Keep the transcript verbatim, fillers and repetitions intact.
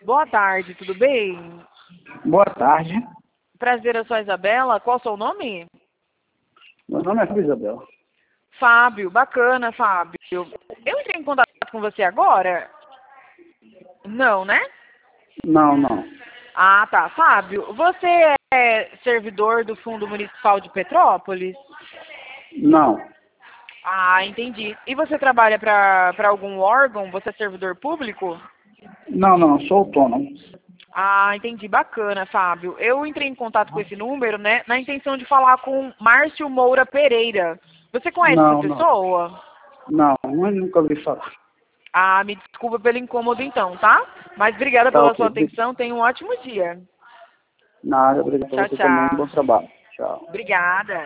Boa tarde, tudo bem? Boa tarde. Prazer, eu sou a Isabela. Qual é o seu nome? Meu nome é Fábio Isabel. Fábio, bacana, Fábio. Eu entrei em contato com você agora? Não, né? Não, não. Ah, tá. Fábio, você é servidor do Fundo Municipal de Petrópolis? Não. Ah, entendi. E você trabalha para algum órgão? Você é servidor público? Não, não, sou autônomo. Ah, entendi. Bacana, Fábio. Eu entrei em contato com esse número, né, na intenção de falar com Márcio Moura Pereira. Você conhece essa Não, não. pessoa? Não, eu nunca ouvi falar. Ah, me desculpa pelo incômodo então, tá? Mas obrigada Tá pela ok. sua atenção. Tenha um ótimo dia. Nada, obrigado pra Tchau, você também. Bom tchau. trabalho. Tchau. Obrigada.